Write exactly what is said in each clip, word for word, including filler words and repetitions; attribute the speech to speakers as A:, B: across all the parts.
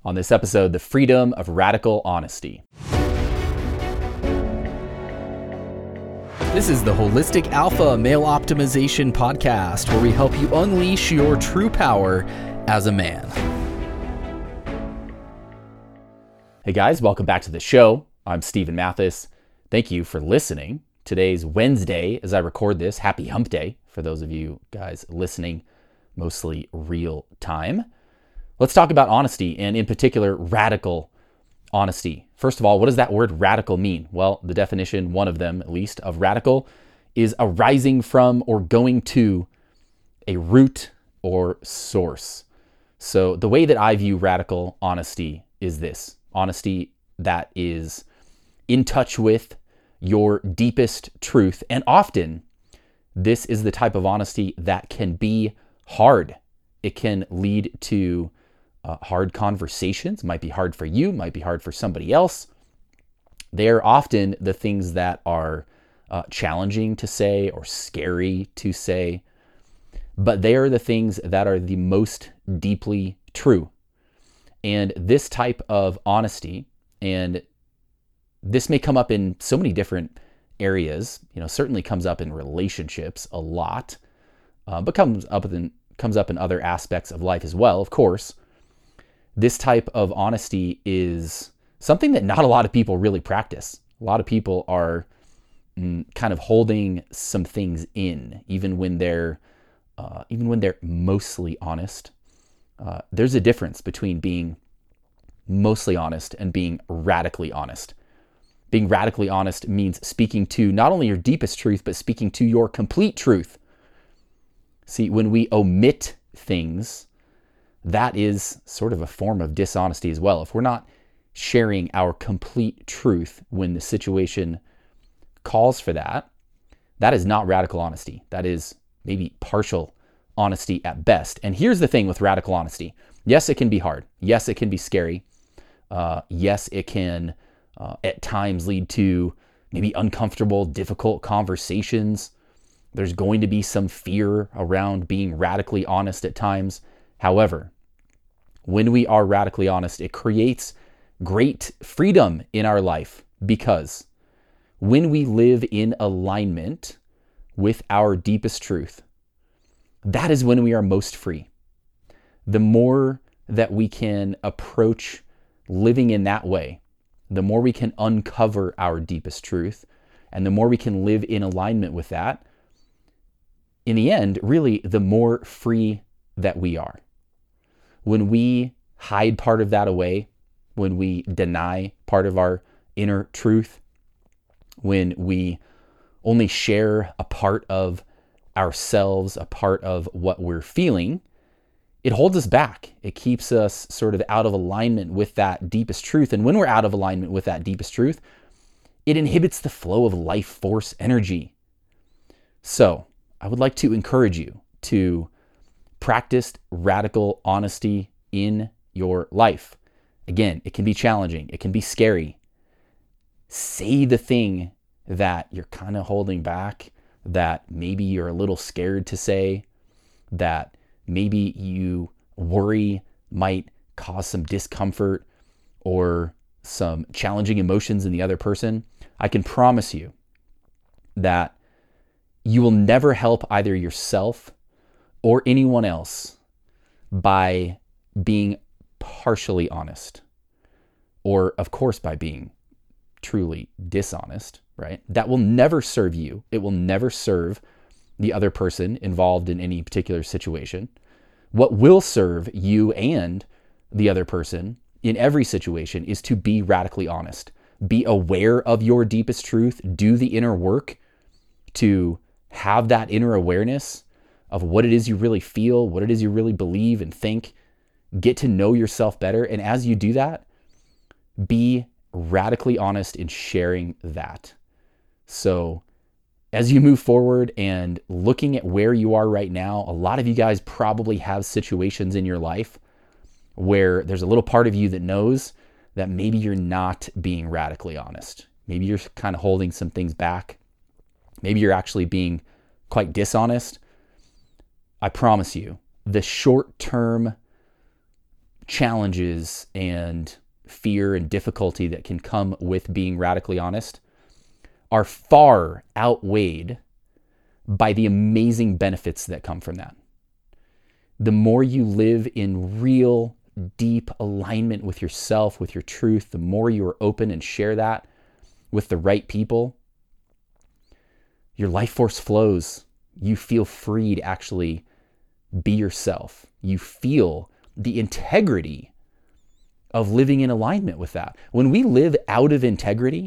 A: On this episode, the freedom of radical honesty.
B: This is the Holistic Alpha Male Optimization Podcast, where we help you unleash your true power as a man.
A: Hey guys, welcome back to the show. I'm Stephen Mathis. Thank you for listening. Today's Wednesday as I record this. Happy Hump Day for those of you guys listening, mostly real time. Let's talk about honesty, and in particular, radical honesty. First of all, what does that word radical mean? Well, the definition, one of them at least, of radical is arising from or going to a root or source. So the way that I view radical honesty is this: honesty that is in touch with your deepest truth. And often, this is the type of honesty that can be hard. It can lead to Uh, hard conversations. Might be hard for you, might be hard for somebody else. They're often the things that are uh, challenging to say or scary to say, but they are the things that are the most deeply true. And this type of honesty, and this may come up in so many different areas, you know, certainly comes up in relationships a lot, uh, but comes up in, comes up in other aspects of life as well, of course. This type of honesty is something that not a lot of people really practice. A lot of people are mm, kind of holding some things in, even when they're uh, even when they're mostly honest. Uh, there's a difference between being mostly honest and being radically honest. Being radically honest means speaking to not only your deepest truth, but speaking to your complete truth. See, when we omit things, that is sort of a form of dishonesty as well. If we're not sharing our complete truth when the situation calls for that, that is not radical honesty. That is maybe partial honesty at best. And here's the thing with radical honesty. Yes, it can be hard. Yes, it can be scary. Uh, yes, it can uh, at times lead to maybe uncomfortable, difficult conversations. There's going to be some fear around being radically honest at times. However, when we are radically honest, it creates great freedom in our life, because when we live in alignment with our deepest truth, that is when we are most free. The more that we can approach living in that way, the more we can uncover our deepest truth, and the more we can live in alignment with that, in the end, really, the more free that we are. When we hide part of that away, when we deny part of our inner truth, when we only share a part of ourselves, a part of what we're feeling, it holds us back. It keeps us sort of out of alignment with that deepest truth. And when we're out of alignment with that deepest truth, it inhibits the flow of life force energy. So I would like to encourage you to practiced radical honesty in your life. Again, it can be challenging. It can be scary. Say the thing that you're kind of holding back, that maybe you're a little scared to say, that maybe you worry might cause some discomfort or some challenging emotions in the other person. I can promise you that you will never help either yourself or anyone else by being partially honest, or of course by being truly dishonest, right? That will never serve you. It will never serve the other person involved in any particular situation. What will serve you and the other person in every situation is to be radically honest. Be aware of your deepest truth. Do the inner work to have that inner awareness of what it is you really feel, what it is you really believe and think. Get to know yourself better. And as you do that, be radically honest in sharing that. So as you move forward and looking at where you are right now, a lot of you guys probably have situations in your life where there's a little part of you that knows that maybe you're not being radically honest. Maybe you're kind of holding some things back. Maybe you're actually being quite dishonest. I promise you, the short-term challenges and fear and difficulty that can come with being radically honest are far outweighed by the amazing benefits that come from that. The more you live in real, deep alignment with yourself, with your truth, the more you are open and share that with the right people, your life force flows. You feel free to actually be yourself. You feel the integrity of living in alignment with that. When we live out of integrity,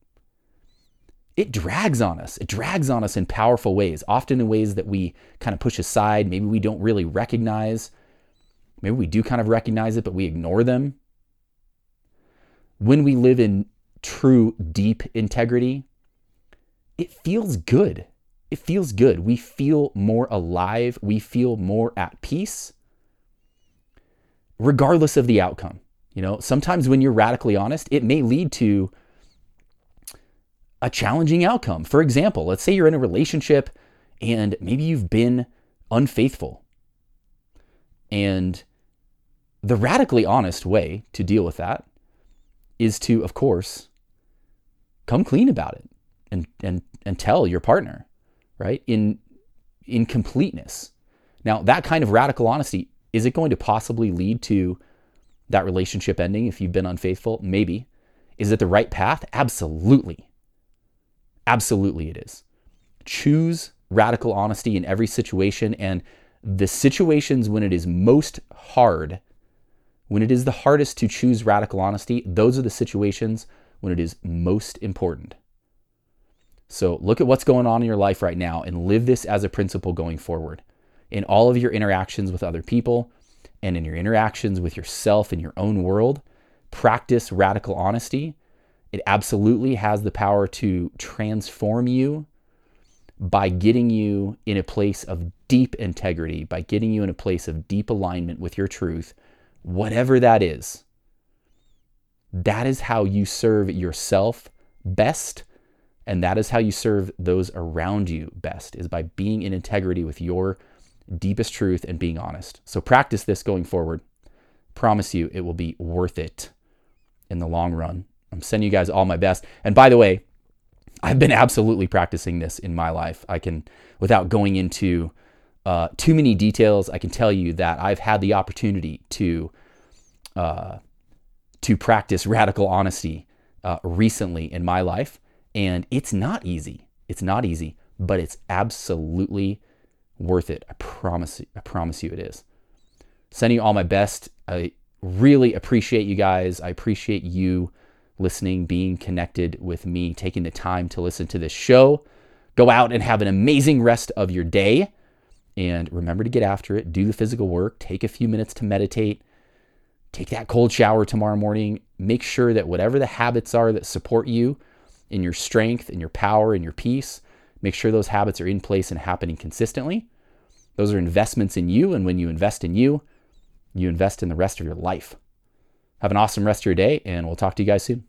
A: it drags on us. It drags on us in powerful ways, often in ways that we kind of push aside. Maybe we don't really recognize. Maybe we do kind of recognize it, but we ignore them. When we live in true, deep integrity, it feels good. It feels good. We feel more alive. We feel more at peace, regardless of the outcome. You know, sometimes when you're radically honest, it may lead to a challenging outcome. For example, let's say you're in a relationship and maybe you've been unfaithful. And the radically honest way to deal with that is to, of course, come clean about it and and and tell your partner, right? In in completeness. Now, that kind of radical honesty, is it going to possibly lead to that relationship ending if you've been unfaithful? Maybe. Is it the right path? Absolutely. Absolutely it is. Choose radical honesty in every situation, and the situations when it is most hard, when it is the hardest to choose radical honesty, those are the situations when it is most important. So look at what's going on in your life right now and live this as a principle going forward. In all of your interactions with other people and in your interactions with yourself in your own world, practice radical honesty. It absolutely has the power to transform you by getting you in a place of deep integrity, by getting you in a place of deep alignment with your truth, whatever that is. That is how you serve yourself best, and that is how you serve those around you best, is by being in integrity with your deepest truth and being honest. So practice this going forward. Promise you it will be worth it in the long run. I'm sending you guys all my best. And by the way, I've been absolutely practicing this in my life. I can, without going into uh, too many details, I can tell you that I've had the opportunity to uh, to practice radical honesty uh, recently in my life. And it's not easy. It's not easy, but it's absolutely worth it. I promise you, I promise you it is. Sending you all my best. I really appreciate you guys. I appreciate you listening, being connected with me, taking the time to listen to this show. Go out and have an amazing rest of your day. And remember to get after it. Do the physical work. Take a few minutes to meditate. Take that cold shower tomorrow morning. Make sure that whatever the habits are that support you in your strength, in your power, in your peace, make sure those habits are in place and happening consistently. Those are investments in you. And when you invest in you, you invest in the rest of your life. Have an awesome rest of your day, and we'll talk to you guys soon.